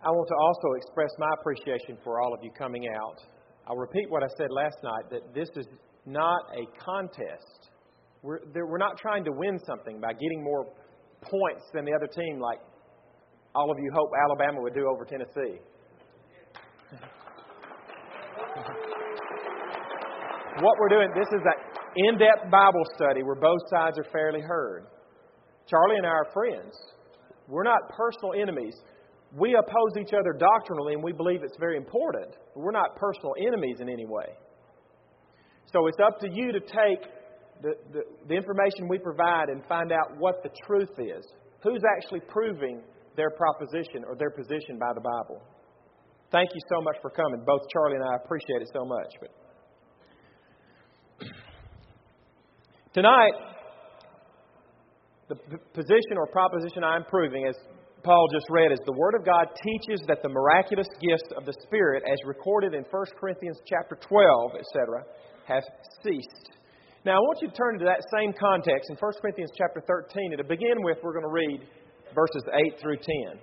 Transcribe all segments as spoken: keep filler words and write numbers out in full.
I want to also express my appreciation for all of you coming out. I'll repeat what I said last night, that this is not a contest. We're, we're not trying to win something by getting more points than the other team, like all of you hope Alabama would do over Tennessee. What we're doing, this is an in-depth Bible study where both sides are fairly heard. Charlie and I are friends. We're not personal enemies. We oppose each other doctrinally, and we believe it's very important. We're not personal enemies in any way. So it's up to you to take the, the, the information we provide and find out what the truth is. Who's actually proving their proposition or their position by the Bible. Thank you so much for coming. Both Charlie and I appreciate it so much. But tonight, the p- position or proposition I'm proving, as Paul just read, is the Word of God teaches that the miraculous gifts of the Spirit, as recorded in First Corinthians chapter twelve, et cetera, have ceased. Now, I want you to turn to that same context in First Corinthians chapter thirteen. And to begin with, we're going to read verses eight through ten.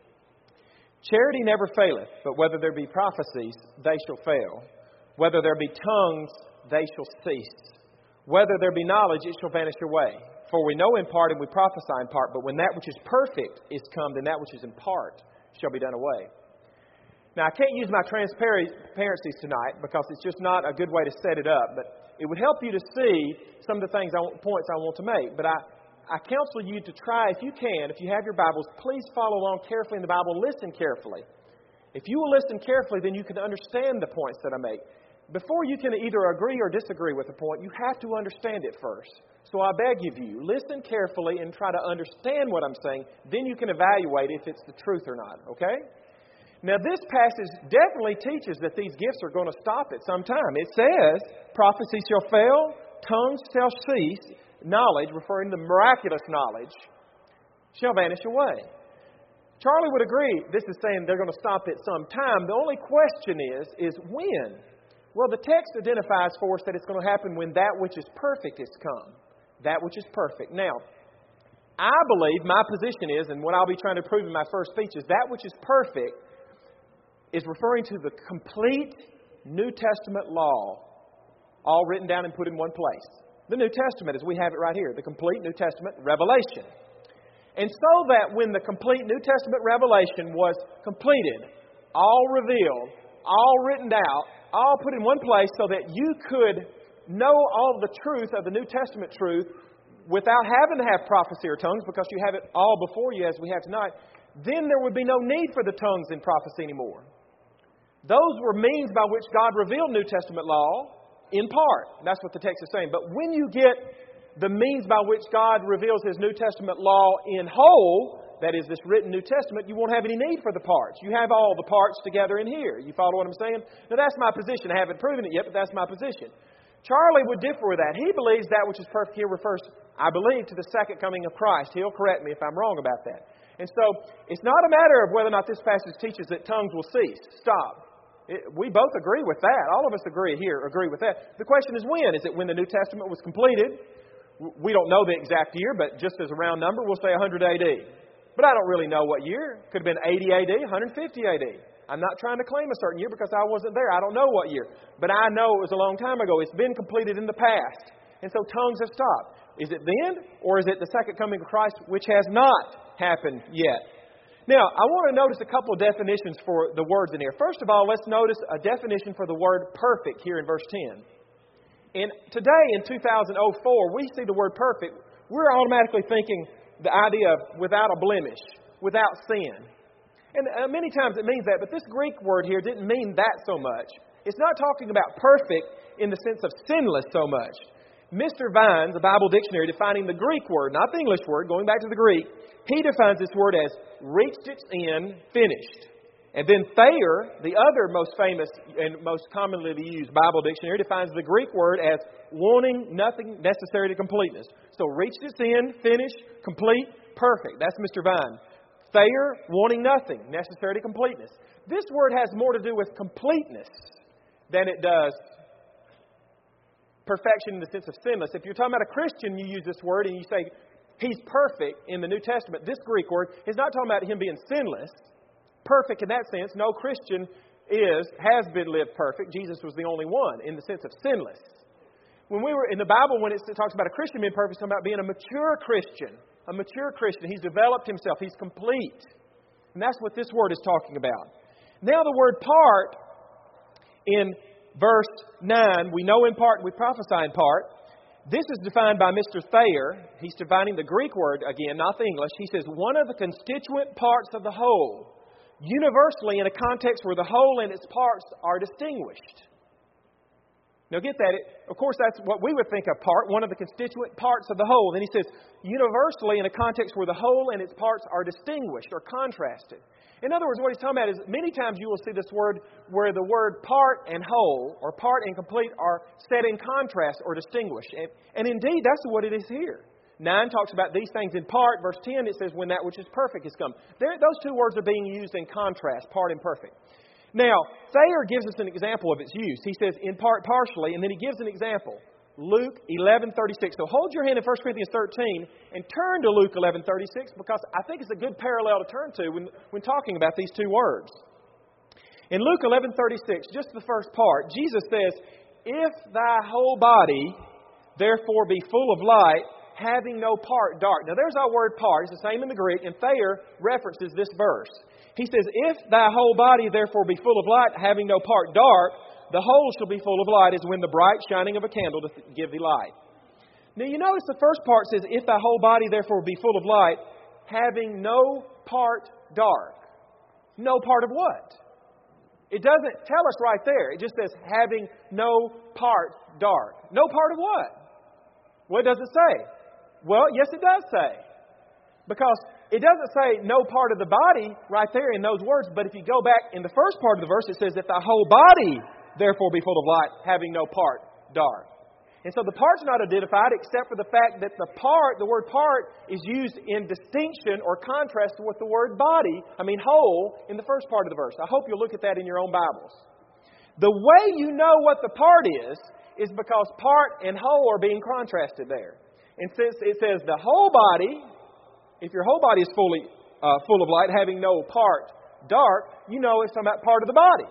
Charity never faileth, but whether there be prophecies, they shall fail. Whether there be tongues, they shall cease. Whether there be knowledge, it shall vanish away. For we know in part and we prophesy in part, but when that which is perfect is come, then that which is in part shall be done away. Now, I can't use my transparencies tonight because it's just not a good way to set it up, but it would help you to see some of the things I want, points I want to make. But I, I counsel you to try, if you can, if you have your Bibles, please follow along carefully in the Bible. Listen carefully. If you will listen carefully, then you can understand the points that I make. Before you can either agree or disagree with a point, you have to understand it first. So I beg of you, listen carefully and try to understand what I'm saying. Then you can evaluate if it's the truth or not, okay? Now, this passage definitely teaches that these gifts are going to stop at some time. It says, prophecy shall fail, tongues shall cease, knowledge, referring to miraculous knowledge, shall vanish away. Charlie would agree this is saying they're going to stop at some time. The only question is, is when? Well, the text identifies for us that it's going to happen when that which is perfect is come. That which is perfect. Now, I believe my position is, and what I'll be trying to prove in my first speech, is that which is perfect is referring to the complete New Testament law, all written down and put in one place. The New Testament, as we have it right here, the complete New Testament revelation. And so that when the complete New Testament revelation was completed, all revealed, all written out, all put in one place so that you could know all the truth of the New Testament truth without having to have prophecy or tongues, because you have it all before you as we have tonight, then there would be no need for the tongues and prophecy anymore. Those were means by which God revealed New Testament law in part. That's what the text is saying. But when you get the means by which God reveals His New Testament law in whole, that is, this written New Testament, you won't have any need for the parts. You have all the parts together in here. You follow what I'm saying? Now, that's my position. I haven't proven it yet, but that's my position. Charlie would differ with that. He believes that which is perfect here refers, I believe, to the second coming of Christ. He'll correct me if I'm wrong about that. And so, it's not a matter of whether or not this passage teaches that tongues will cease. Stop. It, we both agree with that. All of us agree here, agree with that. The question is when. Is it when the New Testament was completed? We don't know the exact year, but just as a round number, we'll say one hundred A D. But I don't really know what year. Could have been eighty A D, one hundred fifty A D. I'm not trying to claim a certain year because I wasn't there. I don't know what year. But I know it was a long time ago. It's been completed in the past. And so tongues have stopped. Is it then, or is it the second coming of Christ, which has not happened yet? Now, I want to notice a couple of definitions for the words in here. First of all, let's notice a definition for the word perfect here in verse ten. And today, in two thousand four, we see the word perfect. We're automatically thinking the idea of without a blemish, without sin. And uh, many times it means that, but this Greek word here didn't mean that so much. It's not talking about perfect in the sense of sinless so much. Mister Vines, the Bible dictionary, defining the Greek word, not the English word, going back to the Greek, he defines this word as reached its end, finished. And then Thayer, the other most famous and most commonly used Bible dictionary, defines the Greek word as wanting nothing necessary to completeness. So reached its end, finished, complete, perfect. That's Mister Vine. Thayer, wanting nothing necessary to completeness. This word has more to do with completeness than it does perfection in the sense of sinless. If you're talking about a Christian, you use this word and you say he's perfect in the New Testament. This Greek word is not talking about him being sinless. perfect in that sense. No Christian is, has been lived perfect. Jesus was the only one in the sense of sinless. When we were in the Bible, when it talks about a Christian being perfect, it's talking about being a mature Christian. A mature Christian. He's developed himself. He's complete. And that's what this word is talking about. Now the word part in verse nine, we know in part, we prophesy in part. This is defined by Mister Thayer. He's defining the Greek word, again, not the English. He says, one of the constituent parts of the whole, universally in a context where the whole and its parts are distinguished. Now get that. Of course, that's what we would think of part, one of the constituent parts of the whole. Then he says, universally in a context where the whole and its parts are distinguished or contrasted. In other words, what he's talking about is many times you will see this word where the word part and whole or part and complete are set in contrast or distinguished. And, and indeed, that's what it is here. nine talks about these things in part. Verse ten, it says, when that which is perfect has come. There, those two words are being used in contrast, part and perfect. Now, Thayer gives us an example of its use. He says, in part partially, and then he gives an example. Luke eleven thirty-six. So hold your hand in First Corinthians thirteen and turn to Luke eleven thirty-six because I think it's a good parallel to turn to when, when talking about these two words. In Luke eleven thirty-six, just the first part, Jesus says, if thy whole body therefore be full of light, having no part dark. Now there's our word part. It's the same in the Greek, and Thayer references this verse. He says, if thy whole body therefore be full of light, having no part dark, the whole shall be full of light as when the bright shining of a candle doth give thee light. Now you notice the first part says, if thy whole body therefore be full of light, having no part dark. No part of what? It doesn't tell us right there. It just says, having no part dark. No part of what? What does it say? Well, yes it does say. Because it doesn't say no part of the body right there in those words, but if you go back in the first part of the verse, it says, if thy whole body therefore be full of light, having no part dark. And so the part's not identified except for the fact that the part, the word part, is used in distinction or contrast with the word body, I mean whole, in the first part of the verse. I hope you'll look at that in your own Bibles. The way you know what the part is, is because part and whole are being contrasted there. And since it says the whole body, if your whole body is fully uh, full of light, having no part dark, you know it's talking about part of the body.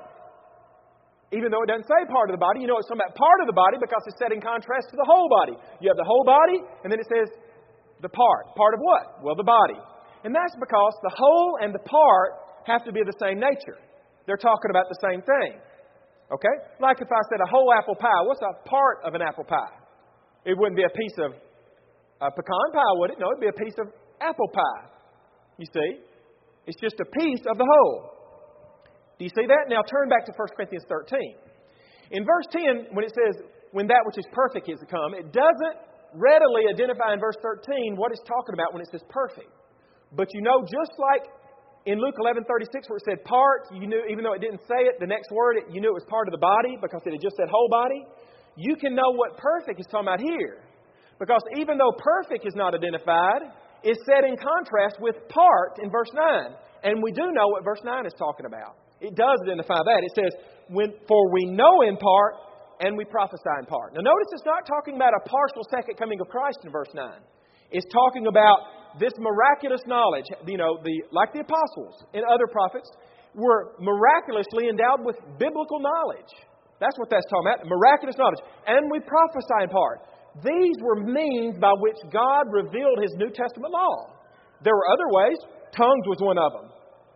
Even though it doesn't say part of the body, you know it's talking about part of the body because it's set in contrast to the whole body. You have the whole body, and then it says the part. Part of what? Well, the body. And that's because the whole and the part have to be of the same nature. They're talking about the same thing. Okay? Like if I said a whole apple pie, what's a part of an apple pie? It wouldn't be a piece of uh, pecan pie, would it? No, it'd be a piece of apple pie. You see? It's just a piece of the whole. Do you see that? Now turn back to First Corinthians thirteen. In verse ten, when it says, when that which is perfect is come, it doesn't readily identify in verse thirteen what it's talking about when it says perfect. But you know, just like in Luke eleven thirty-six where it said part, you knew, even though it didn't say it, the next word, it, you knew it was part of the body because it had just said whole body. You can know what perfect is talking about here. Because even though perfect is not identified, it's set in contrast with part in verse nine. And we do know what verse nine is talking about. It does identify that. It says, when, for we know in part and we prophesy in part. Now notice it's not talking about a partial second coming of Christ in verse nine. It's talking about this miraculous knowledge. You know, the like the apostles and other prophets were miraculously endowed with biblical knowledge. That's what that's talking about, miraculous knowledge. And we prophesy in part. These were means by which God revealed His New Testament law. There were other ways. Tongues was one of them.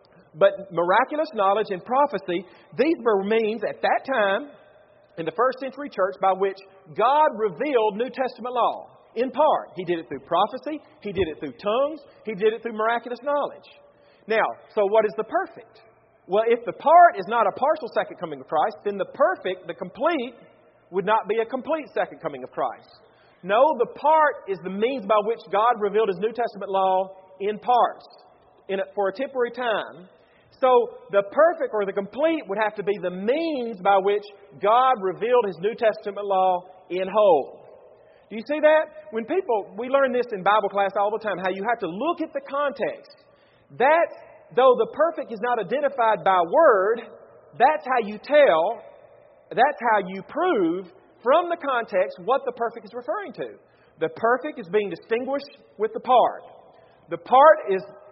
But miraculous knowledge and prophecy, these were means at that time in the first century church by which God revealed New Testament law. In part, He did it through prophecy, He did it through tongues, He did it through miraculous knowledge. Now, so what is the perfect? Well, if the part is not a partial second coming of Christ, then the perfect, the complete, would not be a complete second coming of Christ. No, the part is the means by which God revealed His New Testament law in parts, in a, for a temporary time. So the perfect or the complete would have to be the means by which God revealed His New Testament law in whole. Do you see that? When people, we learn this in Bible class all the time, how you have to look at the context. That, though the perfect is not identified by word, that's how you tell, that's how you prove from the context what the perfect is referring to. The perfect is being distinguished with the part. The part is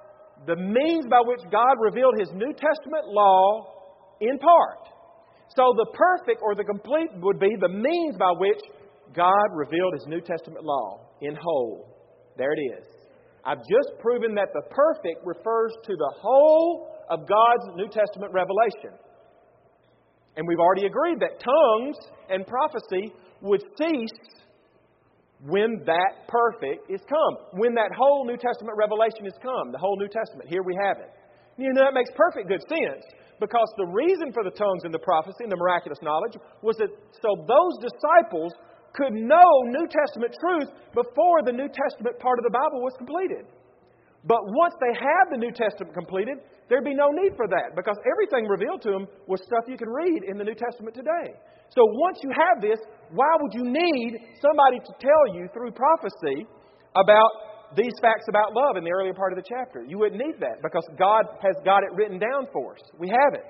the means by which God revealed His New Testament law in part. So the perfect or the complete would be the means by which God revealed His New Testament law in whole. There it is. I've just proven that the perfect refers to the whole of God's New Testament revelation. And we've already agreed that tongues and prophecy would cease when that perfect is come. When that whole New Testament revelation is come. The whole New Testament. Here we have it. You know, that makes perfect good sense. Because the reason for the tongues and the prophecy and the miraculous knowledge was that so those disciples could know New Testament truth before the New Testament part of the Bible was completed. But once they had the New Testament completed, there'd be no need for that because everything revealed to them was stuff you can read in the New Testament today. So once you have this, why would you need somebody to tell you through prophecy about these facts about love in the earlier part of the chapter? You wouldn't need that because God has got it written down for us. We have it.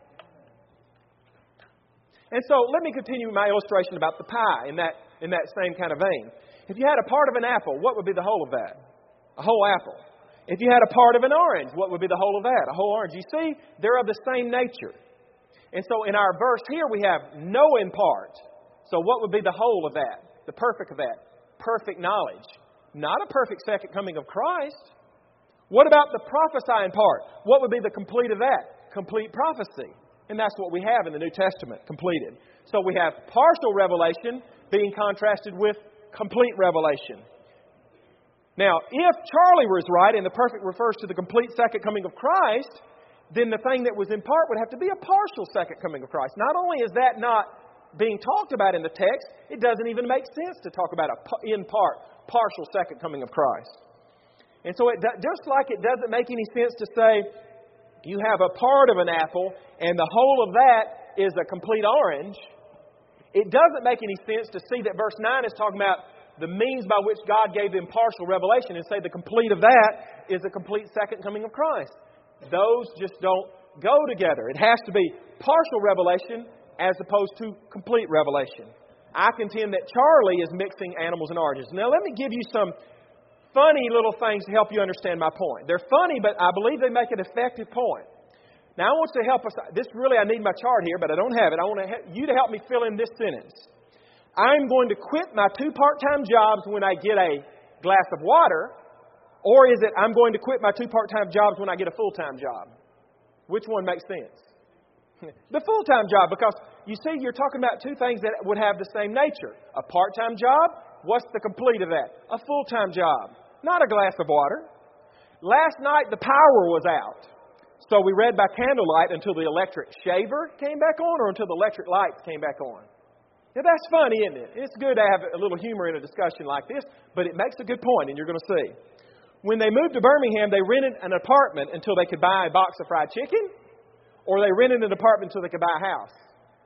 And so let me continue my illustration about the pie in that, in that same kind of vein. If you had a part of an apple, what would be the whole of that? A whole apple. If you had a part of an orange, what would be the whole of that? A whole orange. You see, they're of the same nature. And so in our verse here, we have no in part. So what would be the whole of that? The perfect of that? Perfect knowledge. Not a perfect second coming of Christ. What about the prophesying part? What would be the complete of that? Complete prophecy. And that's what we have in the New Testament, completed. So we have partial revelation being contrasted with complete revelation. Now, if Charlie was right and the perfect refers to the complete second coming of Christ, then the thing that was in part would have to be a partial second coming of Christ. Not only is that not being talked about in the text, it doesn't even make sense to talk about a in part, partial second coming of Christ. And so it, just like it doesn't make any sense to say you have a part of an apple and the whole of that is a complete orange, it doesn't make any sense to see that verse nine is talking about the means by which God gave them partial revelation and say the complete of that is the complete second coming of Christ. Those just don't go together. It has to be partial revelation as opposed to complete revelation. I contend that Charlie is mixing animals and oranges. Now let me give you some funny little things to help you understand my point. They're funny, but I believe they make an effective point. Now I want you to help us. This really, I need my chart here, but I don't have it. I want you to help me fill in this sentence. I'm going to quit my two part-time jobs when I get a glass of water, or is it I'm going to quit my two part-time jobs when I get a full-time job? Which one makes sense? The full-time job, because you see, you're talking about two things that would have the same nature. A part-time job, what's the complete of that? A full-time job, not a glass of water. Last night, the power was out. So we read by candlelight until the electric shaver came back on or until the electric lights came back on. Now, that's funny, isn't it? It's good to have a little humor in a discussion like this, but it makes a good point, and you're going to see. When they moved to Birmingham, they rented an apartment until they could buy a box of fried chicken, or they rented an apartment until they could buy a house.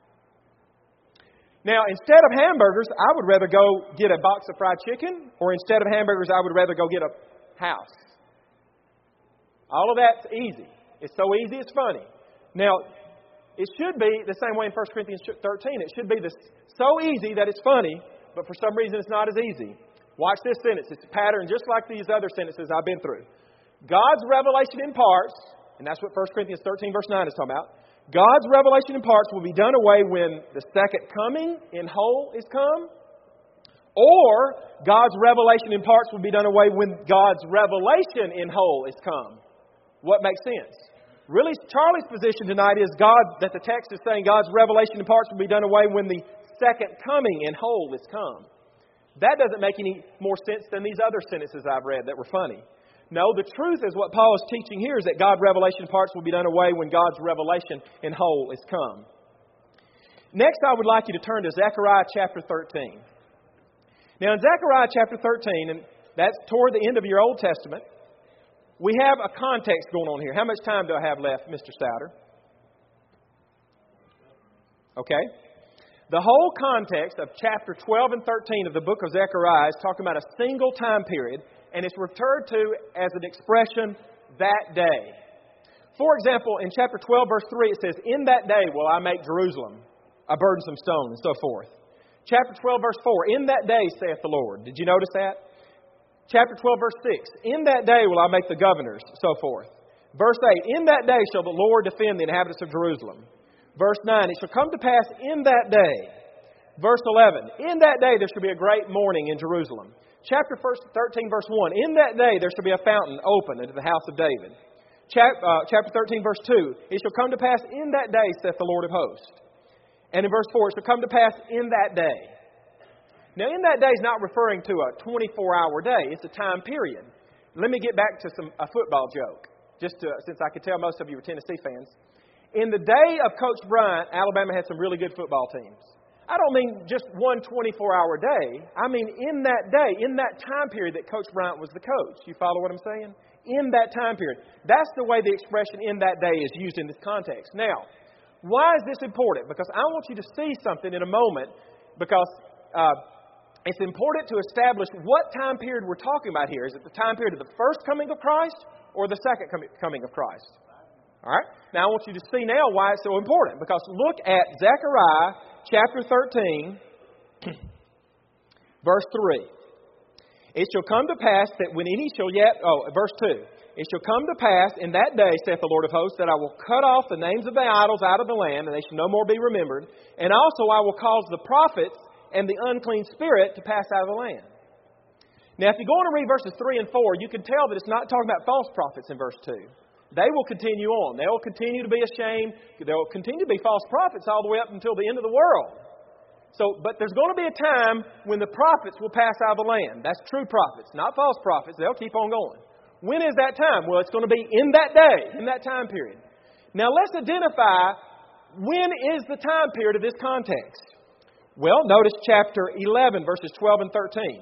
Now, instead of hamburgers, I would rather go get a box of fried chicken, or instead of hamburgers, I would rather go get a house. All of that's easy. It's so easy, it's funny. Now, it should be the same way in First Corinthians thirteen. It should be this, so easy that it's funny, but for some reason it's not as easy. Watch this sentence. It's a pattern just like these other sentences I've been through. God's revelation in parts, and that's what First Corinthians thirteen verse nine is talking about. God's revelation in parts will be done away when the second coming in whole is come. Or God's revelation in parts will be done away when God's revelation in whole is come. What makes sense? Really, Charlie's position tonight is God, that the text is saying God's revelation in parts will be done away when the second coming in whole is come. That doesn't make any more sense than these other sentences I've read that were funny. No, the truth is what Paul is teaching here is that God's revelation in parts will be done away when God's revelation in whole is come. Next, I would like you to turn to Zechariah chapter thirteen. Now, in Zechariah chapter thirteen, and that's toward the end of your Old Testament, we have a context going on here. How much time do I have left, Mister Souter? Okay. The whole context of chapter twelve and thirteen of the book of Zechariah is talking about a single time period, and it's referred to as an expression, that day. For example, in chapter twelve, verse three, it says, "In that day will I make Jerusalem a burdensome stone," and so forth. Chapter twelve, verse four, "In that day, saith the Lord." Did you notice that? Chapter twelve, verse six, "In that day will I make the governors," so forth. Verse eight, in that day shall the Lord defend the inhabitants of Jerusalem. Verse nine, it shall come to pass in that day. Verse eleven, in that day there shall be a great mourning in Jerusalem. Chapter thirteen, verse one, in that day there shall be a fountain open into the house of David. Chapter thirteen, verse two, it shall come to pass in that day, saith the Lord of hosts. And in verse four, it shall come to pass in that day. Now, in that day is not referring to a twenty-four hour day. It's a time period. Let me get back to some a football joke, just to, since I could tell most of you were Tennessee fans. In the day of Coach Bryant, Alabama had some really good football teams. I don't mean just one twenty-four hour day. I mean in that day, in that time period that Coach Bryant was the coach. You follow what I'm saying? In that time period. That's the way the expression in that day is used in this context. Now, why is this important? Because I want you to see something in a moment, because uh, it's important to establish what time period we're talking about here. Is it the time period of the first coming of Christ or the second coming of Christ? All right? Now, I want you to see now why it's so important. Because look at Zechariah chapter thirteen, verse three. It shall come to pass that when any shall yet... Oh, verse two. It shall come to pass in that day, saith the Lord of hosts, that I will cut off the names of the idols out of the land, and they shall no more be remembered. And also I will cause the prophets and the unclean spirit to pass out of the land. Now, if you go on and read verses three and four, you can tell that it's not talking about false prophets in verse two. They will continue on. They will continue to be ashamed. There will continue to be false prophets all the way up until the end of the world. So, but there's going to be a time when the prophets will pass out of the land. That's true prophets, not false prophets. They'll keep on going. When is that time? Well, it's going to be in that day, in that time period. Now, let's identify when is the time period of this context. Well, notice chapter eleven, verses twelve and thirteen.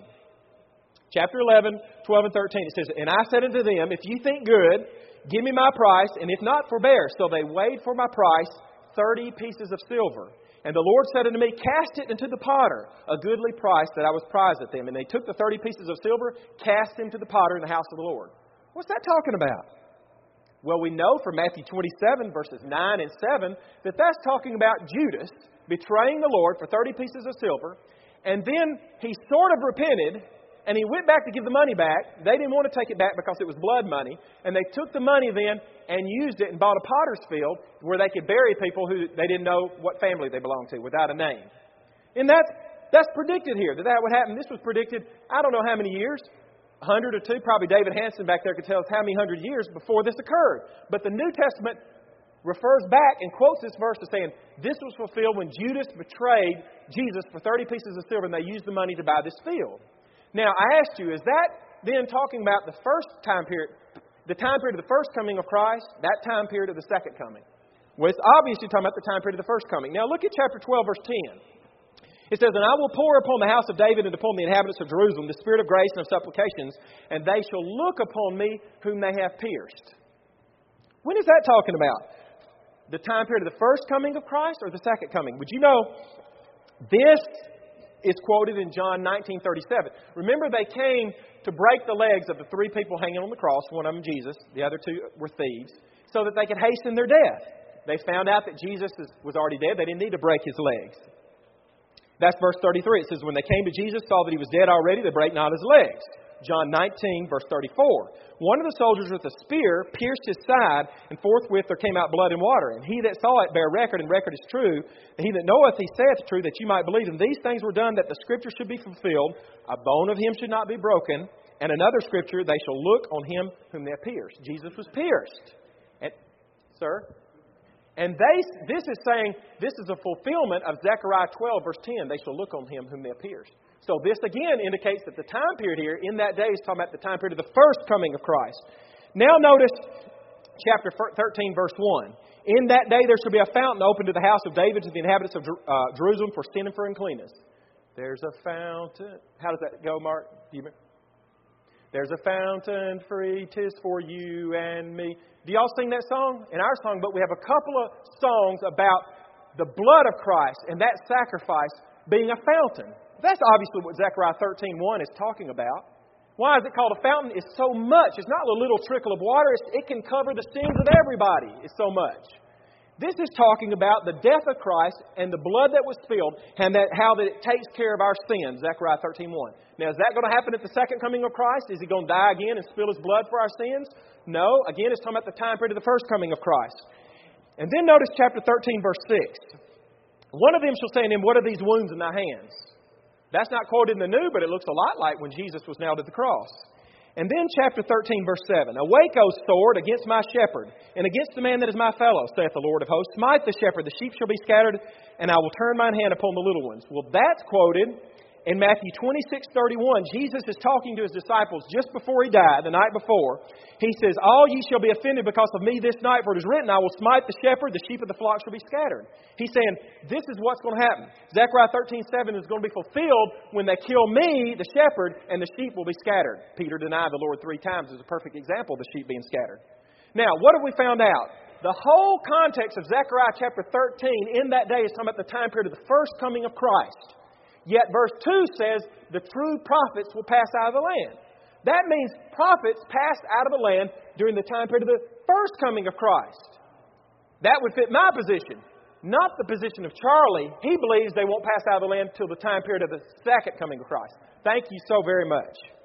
Chapter eleven, twelve and thirteen. It says, and I said unto them, if ye think good, give me my price, and if not, forbear. So they weighed for my price thirty pieces of silver. And the Lord said unto me, cast it into the potter, a goodly price that I was prized at them. And they took the thirty pieces of silver, cast them to the potter in the house of the Lord. What's that talking about? Well, we know from Matthew twenty-seven, verses nine and seven, that that's talking about Judas betraying the Lord for thirty pieces of silver. And then he sort of repented, and he went back to give the money back. They didn't want to take it back because it was blood money. And they took the money then and used it and bought a potter's field where they could bury people who they didn't know what family they belonged to without a name. And that's, that's predicted here, that that would happen. This was predicted, I don't know how many years, a hundred or two. Probably David Hanson back there could tell us how many hundred years before this occurred. But the New Testament refers back and quotes this verse as saying, this was fulfilled when Judas betrayed Jesus for thirty pieces of silver and they used the money to buy this field. Now, I asked you, is that then talking about the first time period, the time period of the first coming of Christ, that time period of the second coming? Well, it's obviously talking about the time period of the first coming. Now, look at chapter twelve, verse ten. It says, and I will pour upon the house of David and upon the inhabitants of Jerusalem the spirit of grace and of supplications, and they shall look upon me whom they have pierced. When is that talking about? The time period of the first coming of Christ or the second coming? Would you know, this is quoted in John nineteen thirty-seven. Remember, they came to break the legs of the three people hanging on the cross, one of them Jesus, the other two were thieves, so that they could hasten their death. They found out that Jesus was already dead. They didn't need to break his legs. That's verse thirty-three. It says, when they came to Jesus, saw that he was dead already, they brake not his legs. John nineteen, verse thirty-four. One of the soldiers with a spear pierced his side, and forthwith there came out blood and water. And he that saw it bare record, and record is true. And he that knoweth, he saith true, that you might believe. And these things were done that the Scripture should be fulfilled. A bone of him should not be broken. And another Scripture, they shall look on him whom they have pierced. Jesus was pierced. And, sir? And they, this is saying, this is a fulfillment of Zechariah twelve, verse ten. They shall look on him whom they have pierced. So this again indicates that the time period here, in that day, is talking about the time period of the first coming of Christ. Now notice chapter thirteen, verse one. In that day there shall be a fountain open to the house of David, to the inhabitants of uh, Jerusalem, for sin and for uncleanness. There's a fountain. How does that go, Mark? Do you remember? There's a fountain free, 'tis for you and me. Do y'all sing that song? In our song, but we have a couple of songs about the blood of Christ and that sacrifice being a fountain. That's obviously what Zechariah thirteen one is talking about. Why is it called a fountain? It's so much. It's not a little trickle of water. It's, it can cover the sins of everybody. It's so much. This is talking about the death of Christ and the blood that was spilled and that how that it takes care of our sins, Zechariah thirteen one. Now, is that going to happen at the second coming of Christ? Is he going to die again and spill his blood for our sins? No, again, it's talking about the time period of the first coming of Christ. And then notice chapter thirteen, verse six. One of them shall say unto him, what are these wounds in thy hands? That's not quoted in the New, but it looks a lot like when Jesus was nailed at the cross. And then chapter thirteen, verse seven. Awake, O sword, against my shepherd, and against the man that is my fellow, saith the Lord of hosts. Smite the shepherd, the sheep shall be scattered, and I will turn mine hand upon the little ones. Well, that's quoted in Matthew twenty-six, thirty-one. Jesus is talking to his disciples just before he died, the night before. He says, all ye shall be offended because of me this night, for it is written, I will smite the shepherd, the sheep of the flock shall be scattered. He's saying, this is what's going to happen. Zechariah thirteen, seven is going to be fulfilled when they kill me, the shepherd, and the sheep will be scattered. Peter denied the Lord three times as a perfect example of the sheep being scattered. Now, what have we found out? The whole context of Zechariah chapter thirteen in that day is talking about the time period of the first coming of Christ. Yet verse two says, the true prophets will pass out of the land. That means prophets passed out of the land during the time period of the first coming of Christ. That would fit my position, not the position of Charlie. He believes they won't pass out of the land until the time period of the second coming of Christ. Thank you so very much.